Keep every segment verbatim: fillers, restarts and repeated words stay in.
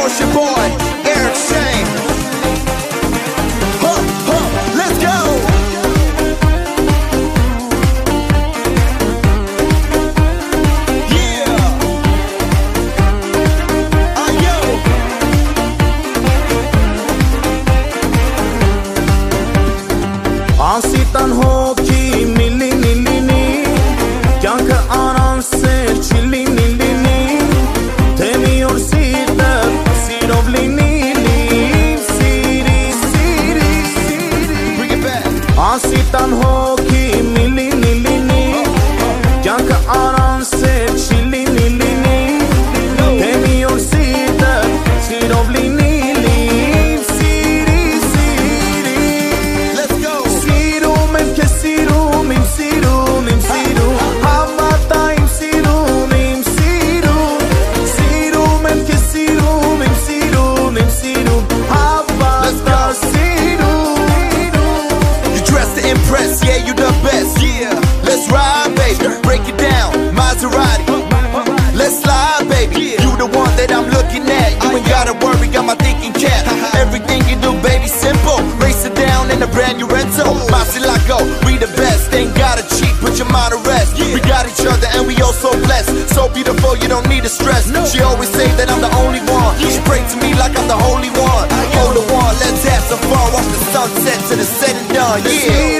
course your boy, Eric Shane. Huh, huh, let's go. Yeah. Ayo. Անսիտան հոգի միլի նիլինի կյանքը անան սեր չիլի նիլինի թե մի օր սիրտը սիրով լինի սիրի սիրի սիրի անսիտան հոգի միլի նիլինի կյանքը անան սեր չիլի նիլինի թե մի օր սիրտը սիրով լինի I'm looking at. You ain't gotta worry, got my thinking cap. Everything you do, baby, simple. Race it down in a brand new rental. Masilago, we the best. Ain't gotta cheat, put your mind at rest. We got each other and we all so blessed. So beautiful, you don't need to stress. She always say that I'm the only one. She pray to me like I'm the holy one. Hold the one, let's have some fun. Watch the sunset to the set and done. Yeah.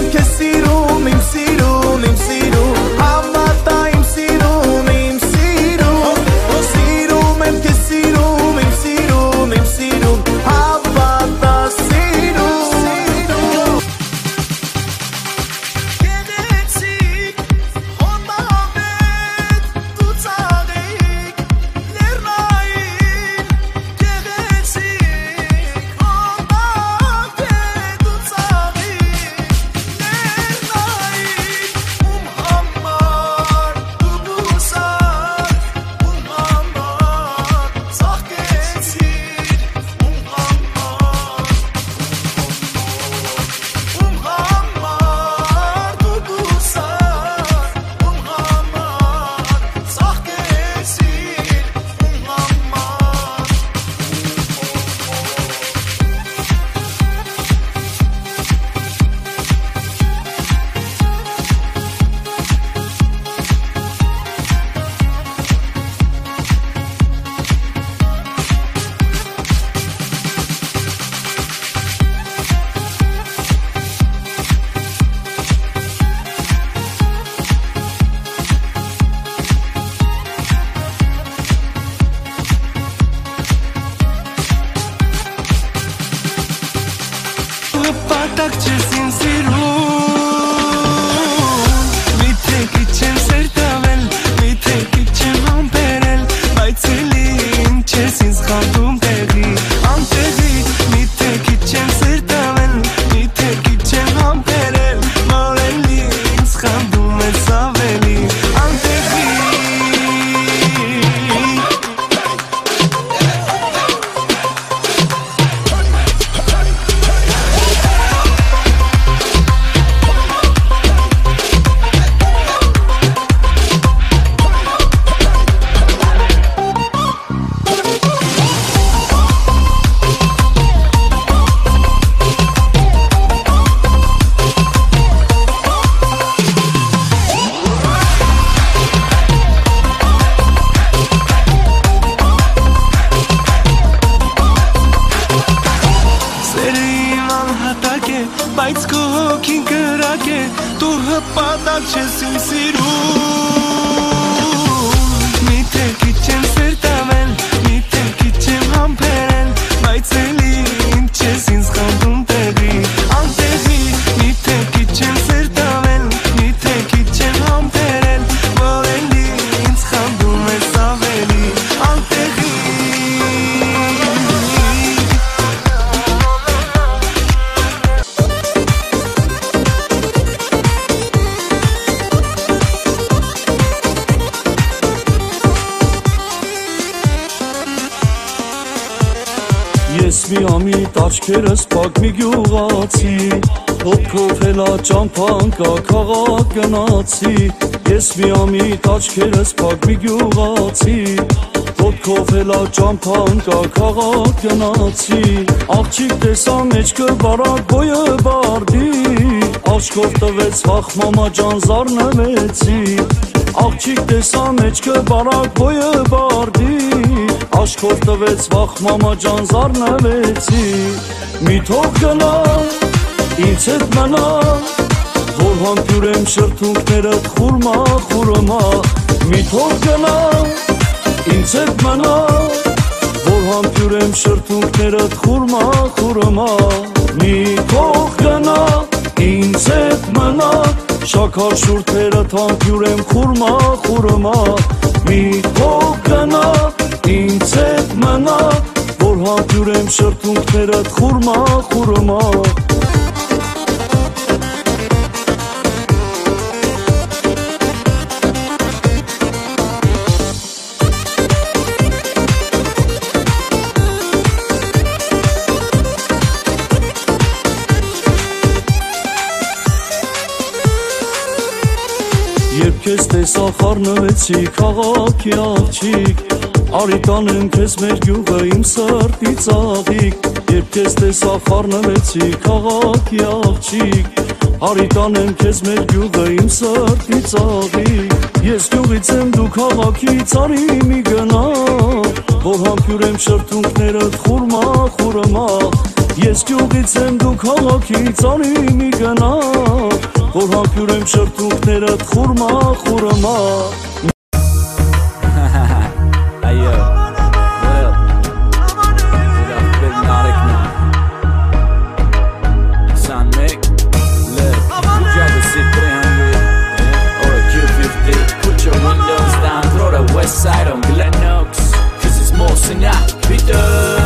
Ես մի ամիտ աչքերս պակ մի գյուղացի Հոտքով հելա ճամփան կա քաղաք գնացի Ես մի ամիտ աչքերս պակ մի գյուղացի Ոտքով հելա ճամփան կա քաղաք գնացի Աղջիկ տեսա մեջքը բարակ բոյը բարդի Աշկով տվեց վախ մամա ջան զարնվեցի Աղջիկ տեսա մեջքը բարակ բոյը բարդի Աշկով տվեց վախ մամա ջան զարնվեցի Մի թող գնա ինձ հետ մնա Որ համբյուրեմ շրթունքներդ խուրմա խուրմա Մի թող գնա ինձ հետ մնա Որ համբյուրեմ շրթունքներդ խուրմա խուրմա Մի թող գնա ինձ հետ մնա Շաքար շուրթերդ համբյուրեմ խուրմա խուրմա Մի թող գնա ինձ հետ մնա Որ համբյուրեմ շրթունքներդ խուրմա խուրմա Երբ քեզ տեսա խառնվեցի քաղաքի աղջիկ Արի տանեմ քեզ մեր գյուղը իմ սրտի ծաղիկ Երբ քեզ տեսա խառնվեցի քաղաքի աղջիկ Արի տանեմ քեզ մեր գյուղը իմ սրտի ծաղիկ Ես գյուղից եմ դու քաղաքից արի մի գնա Որ համբյուրեմ շրթունքներդ խուրմա խուրմա Ես գյուղից եմ դու քաղաքից արի մի գնա Որ համբյուրեմ շրթունքներդ խուրմա խուրմա Ayo, what up? What up, Hypnotic now? Son Mick, look, you drive a C three hundred yeah, or a Q fifty Put your windows down, throw the west side on Glen Oaks Cause it's more than that, Peter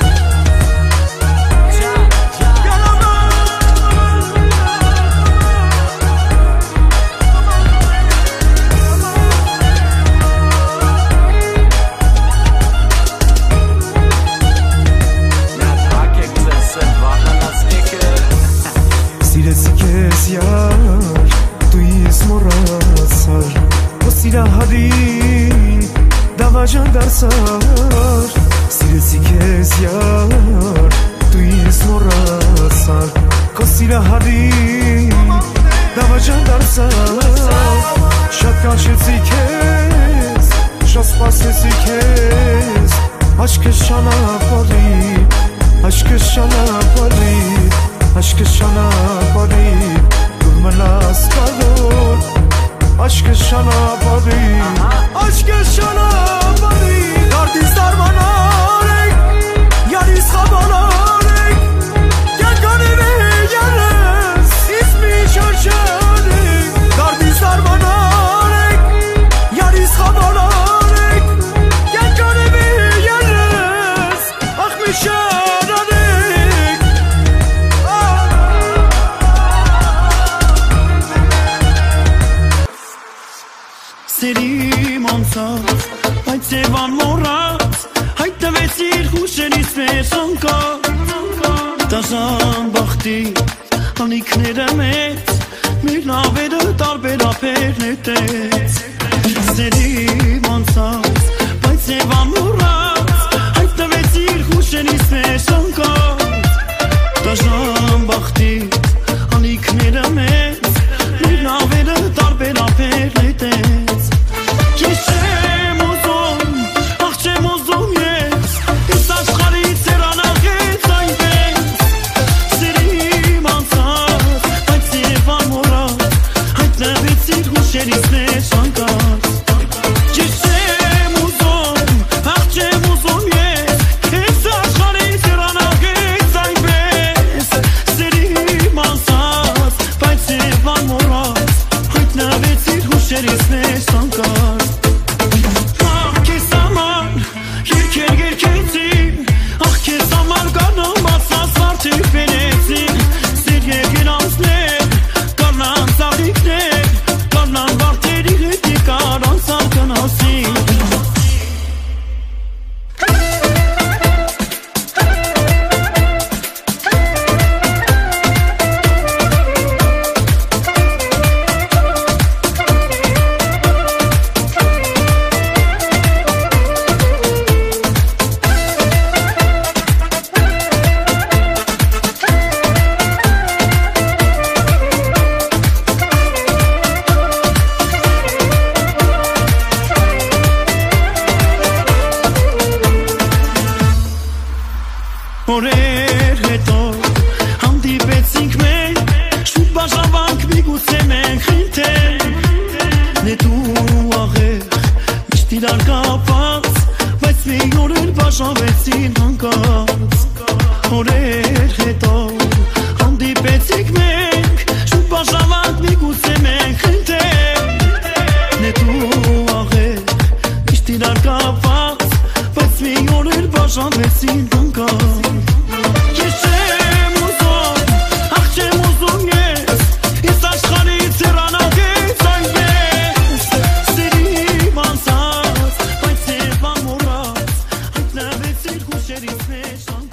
Դարսար Սիրեցի քեզ յար Դու ինձ մոռացար Քո սիրահարին Դավաճան դարսար Շատ կանչեցի քեզ Շատ սպասեցի քեզ Աչքս շանապարի Աչքս շանապարի Աչքս շանապարի Դուր մնաս կարոր Aşkı şana bari Aşkı şana bari Dardis darmanarek Yaris kabanarek Gel kanime yarız İsmi şaşarek Dardis darmanarek Yaris kabanarek Gel kanime yarız Akmi şararek Սերիմ անցած, այդ ձևան մոռած Հայտնվեցիր հուշերից մեր անկած Դաժան բախտի անիքները մեծ Մեր նավերը տարբերապեր նետեց Սերիմ անցած, այդ ձևան մոռած Հայտնվեցիր հուշերից մեր անկած Դաժան բախտի անիքները մեծ Մեր նավերը տարբերապեր նետեց հուշերից մեջ